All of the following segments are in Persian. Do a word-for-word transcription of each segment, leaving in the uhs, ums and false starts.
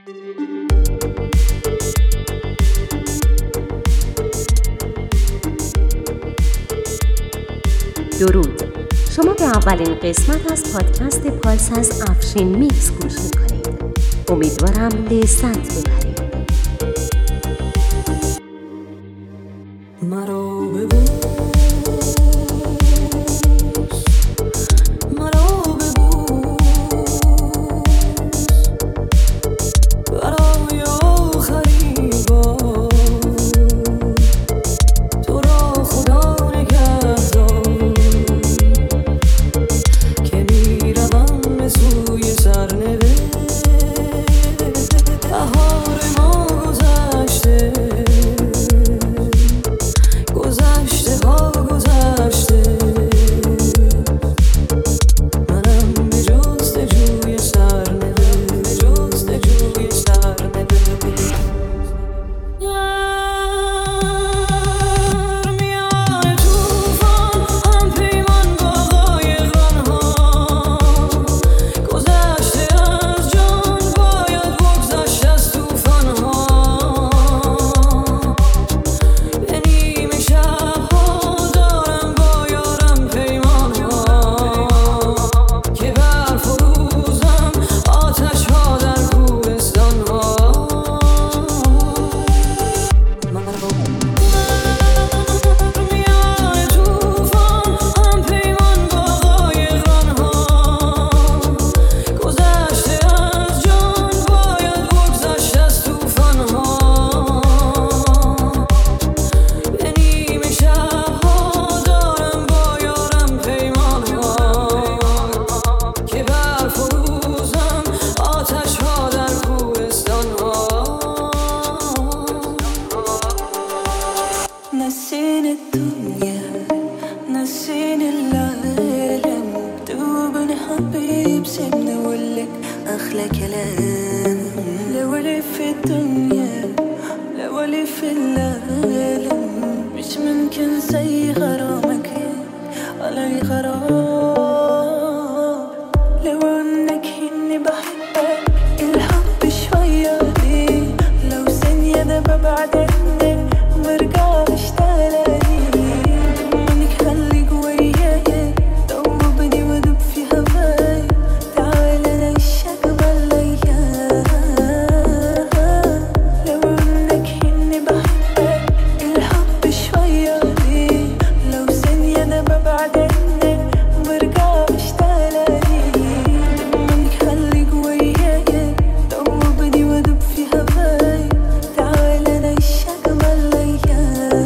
درود، شما به اولین قسمت از پادکست پالس از افشین میکس گوش میکنید. امیدوارم لذت ببرید. مرا ببوس، مرا ببوس، برای آخرین بار تو را خدا نگهدار که میروم به سوی سرنوشت. بهار ما گذشته، گذشته ها گذشته، منم به جستجوی سرنوشت، به جستجوی سرنوشت. در میان طوفان هم پیمان با قایقران‌ها، گذشته از جان باید بگذشت از طوفان‌ها. به نیمه شب‌ها دارم با یارم پیمان‌ها که برفروزم آتش‌ها در کوهستان‌ها. در میان طوفان هم پیمان با قایقران‌ها، گذشته از جان باید بگذشت از طوفان‌ها. به نیمه شب‌ها دارم با یارم پیمان‌ها که برفروزم آتش‌ها در کوهستان‌ها. نسين الدنيا نسين العالم، دوب حبيب سيبنا ولك أحلى كلام. لو ألف في الدنيا لو ألف في العالم، مش ممكن زي غرامك علي غرام. لو انك اني بحبك الحب شوية ليه، لو ثانية ده ببعد عنك مرجعش تاني. منك خليك ويايا دوبني وادوب في هواي، تعال نعيشك بالايام. لو انك اني بحبك الحب شوية ليه، لو ثانية ده ببعد عنك مرجعش تاني. منك خليك ويايا دوبني وادوب في هواي، تعال نعيشك بالايام.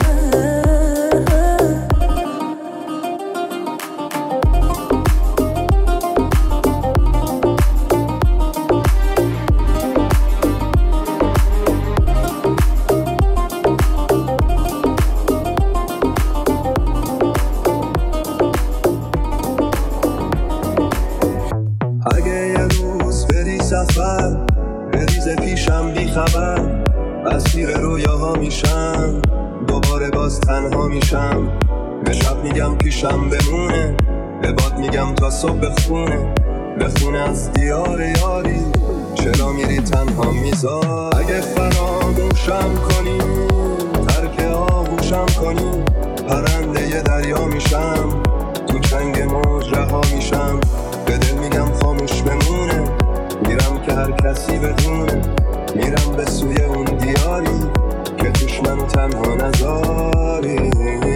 اگه یه روز بری سفر بریزه پیشم بی خبر، اسیر رویاها میشم دوباره باز تنها میشم. به شب میگم پیشم بمونه، به باد میگم تا صبح بخونه، بخونه از دیار یاری چرا میری تنها میذار. اگه فراموشم کنی ترک آغوشم کنی، پرنده ی دریا میشم تو چنگ موج رها میشم. به دل میگم خاموش بمونه، میرم که هر کسی بدونه، میرم به سوی اون دیاری که توش منو تنها نذاری.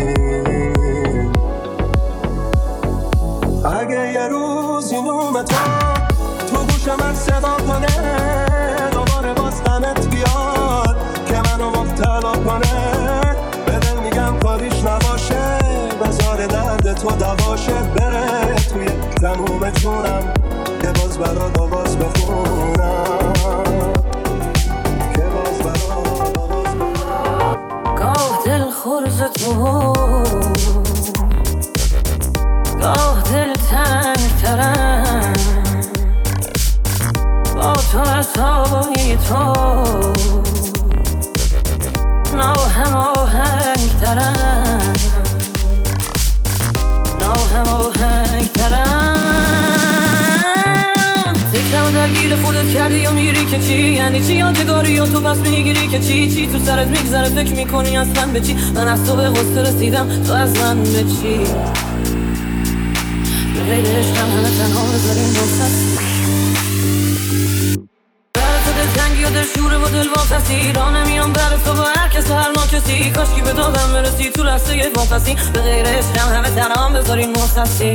اگه یه روز این اومد تو گوشم من صدا کنه، دوباره باز غمت بیاد که منو مبتلا کنه، به دل میگم کاریش نباشه، بذار درد تو دواشه، بره توی تموم جونم که باز برات آواز بخونم، که باز برات آواز بخونم. گاه دل خورز تو گاه دل تنگ ترم، با تو از هوای تو ناهم آهنگ ترم، ناهم آهنگ ترم. فکرم درگیر خودت کردی یا میری که چی؟ یعنی چی یادگاری یا تو پس میگیری که چی؟ چی تو سرت میگذره فکر میکنی اصلا به چی؟ من از تو به غصه رسیدم تو از من به چی؟ به غیر عشقم همه تنها بذاریم نفسی برای تو دلتنگی و دلشوره و دل واپسی را نمیام برای تو با هر کس هر ناکسی کاشکی به دادم برسی تو لحظه واپسی به غیر عشقم همه تنها بذاریم نفسی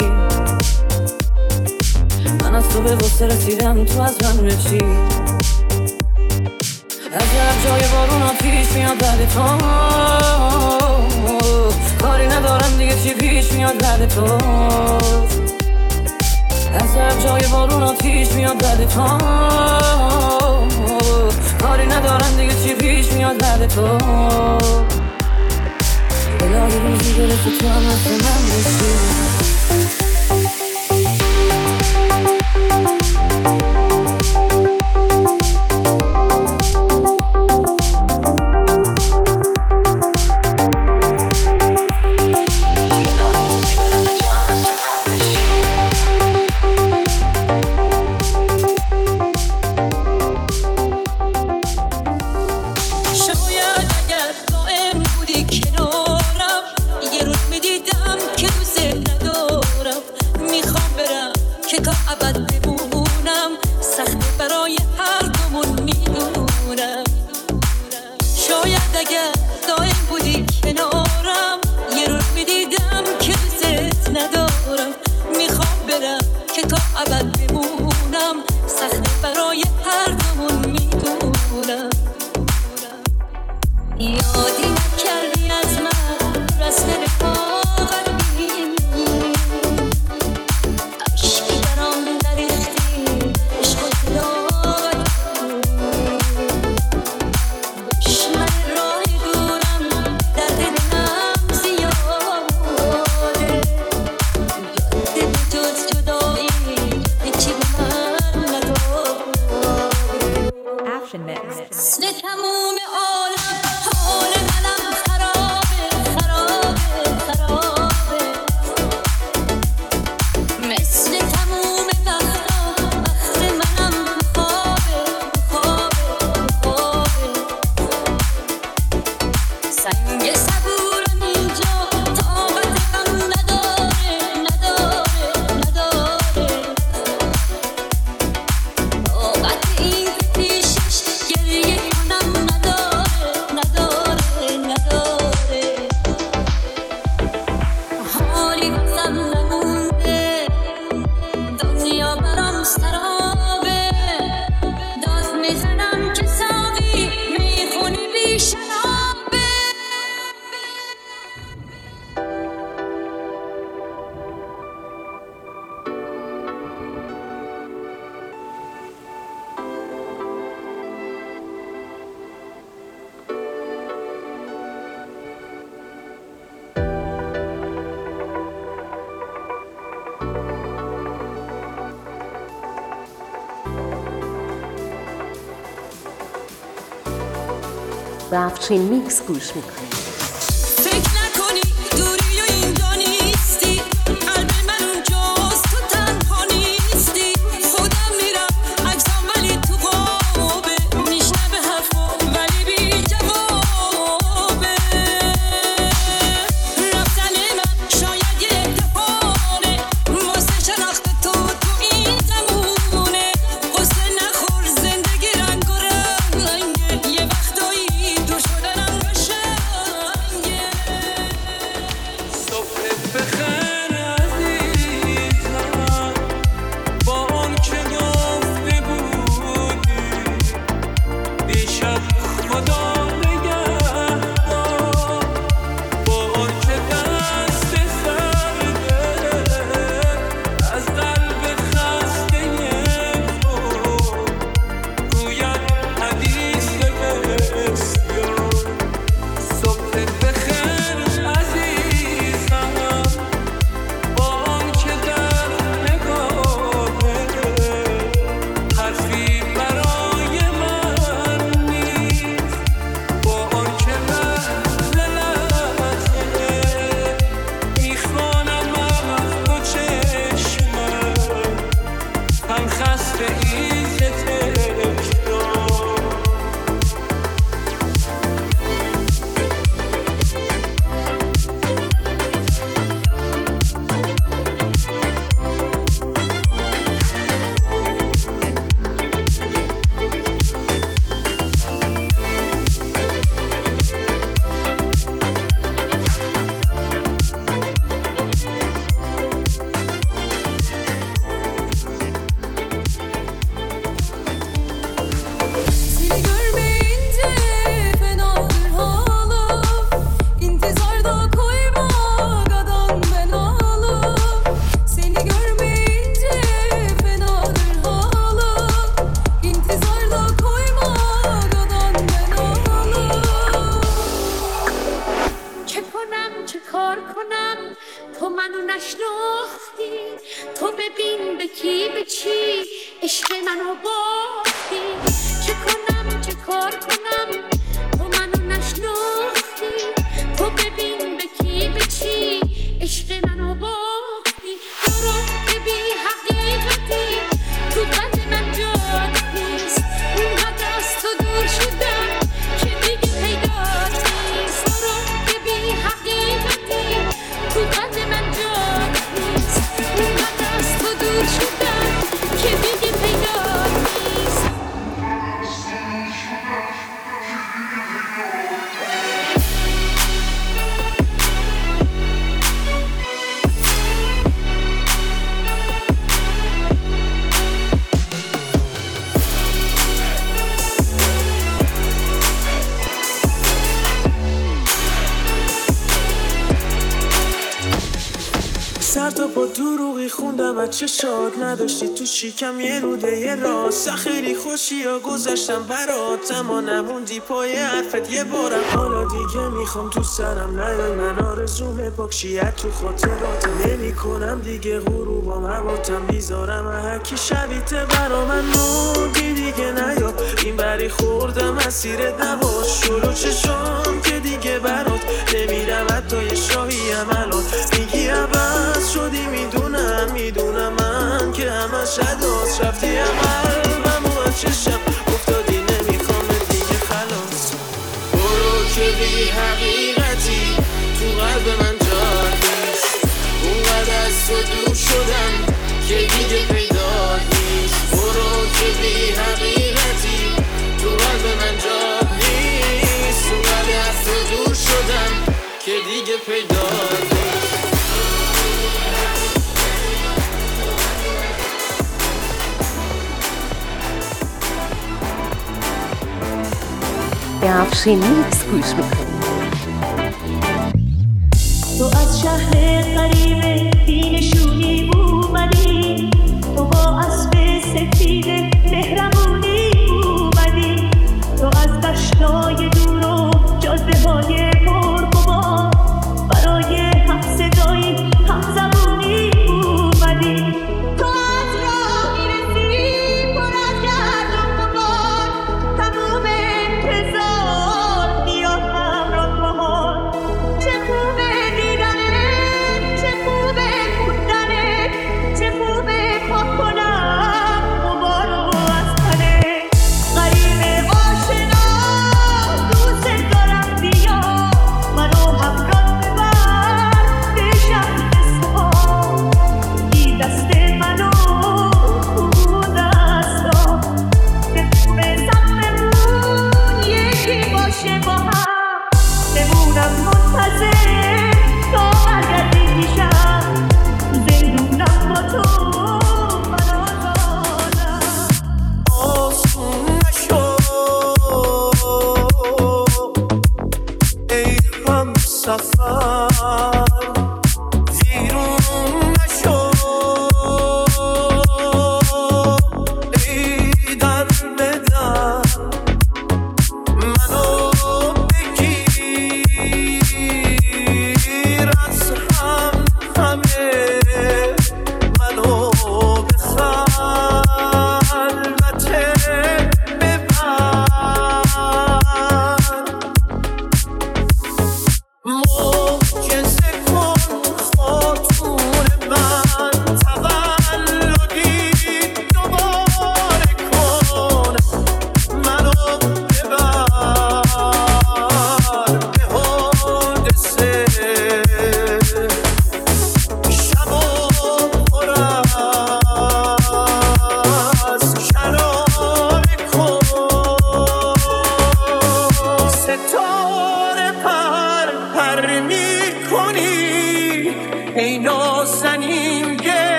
من از تو به غصه رسیدم تو از من به چی؟ از هر جای بارون پیش میاد بعد تو کاری ندارم دیگه چی پیش میاد بعد تو از هر جای بارون پیش میاد بعد تو کاری ندارم دیگه چی پیش میاد بعد تو الهی روزی برسه تو هم مثل من بشی به افشین میکس گوش میکنید. فکر نکنی دوری و اینجا نیستی قلب من اونجاست تو تنها نیستی خودم میرم عکسام ولی تو قابه میشنبه حرفا ولی بی جوابه رفتن من شاید یه اتفاقه واسه شناخت تو تو این زمونه قصه نخور زندگی رنگ و رنگه یه وقتایی دور شدنم بشه نشناختی، تو ببین به کی به چی عشق منو باختی. چه کنم چه کار کنم تو منو نشناختی، تو ببین به کی به چی عشق منو باختی. برو که بی حقیقتی تو قلب من جات نیست، اونقدر از تو دور شدم که دیگه پیدات نیست. برو که بی حقیقتی تو قلب من جات نیست، اونقدر از تو دور شدم که دیگه پیدات نیست. سر تا با دروغی خوندم از چه شاد نداشتی تو شیکم یه روده یه راست. خیلی خوشی یا گذاشتم برات اما نموندی پای حرفت یه بارم. حالا دیگه میخوام تو سرم نیای، من آرزومه پاکشیت تو خاطرات. نمی کنم دیگه غروبام هواتم بیزارم هرکی شبیته برا من نودی دیگه نیا. این بری خوردم مسیرت نباش شلو چشام که دیگه برات نمیرم حتی یه شاهی هم الان. میگی عوض شدی میدونم میدونم من که همش عداس رفتی هم قلبم و از چشم افتادی نمیخوام دیگه خلاص. برو که بی حقیقتی تو قلب من جات نیست، اونقدر از تو دور شدم که دیگه پیدات نیست. برو که بی حقیقتی تو قلب من جات نیست، اونقدر از تو دور شدم که دیگه پیدات نیست. به افشین میکس گوش میکنید. تو از شهر غریب بینشونی اومدی، تو با اسب سفید مهربونی اومدی، تو از دشتای دور و جاده های پرغبار برای هم صدایی هم زبونی اومدی. تو از راه میرسی پر از گرد و غبار، تموم انتظار بیا همراه بهار. چه خوبه دیدنت، چه خوبه بودنت،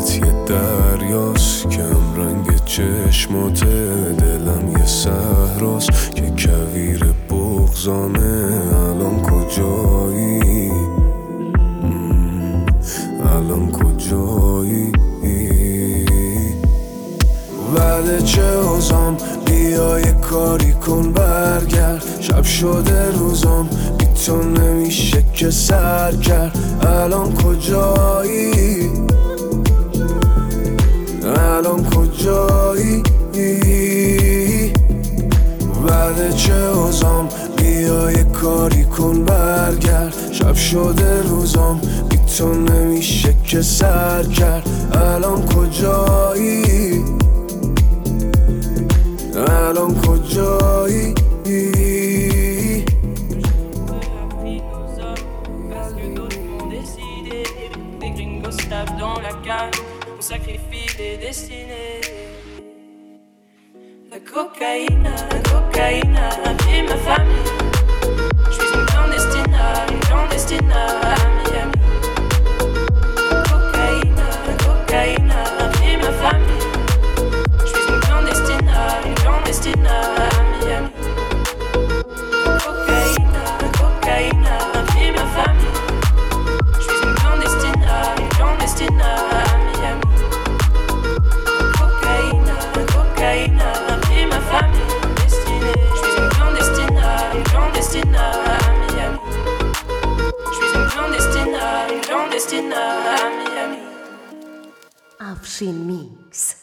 دلت یه دریاست، کم رنگ چشمات دلم یه صحراست که کویر بغضانه. الان کجایی؟ الان کجایی؟ بعد چه ازام بیا یه کاری کن برگرد، شب شده روزام بی تو نمیشه که سر کرد. الان کجایی؟ الان کجایی؟ بعد چه ازام بیا یه کاری کن برگرد، شب شده روزام بی تو نمیشه که سر کرد. الان کجایی؟ الان کجایی؟ Dans la cage, on sacrifie des destinées. La cocaïne, la cocaïne a pris ma famille. Je suis une clandestine, une clandestine à Miami. La cocaïne, la cocaïne a pris ma famille. Je suis une clandestine, une clandestine à Miami. La cocaïne, la cocaïne a pris ma famille. Je suis une clandestine, une clandestine à Miami. Cocaïne, cocaïne a pris ma famille. Destinée. Je suis une clandestine, une clandestine à Miami. Je suis une clandestine, une clandestine à Miami. Afshin Mix.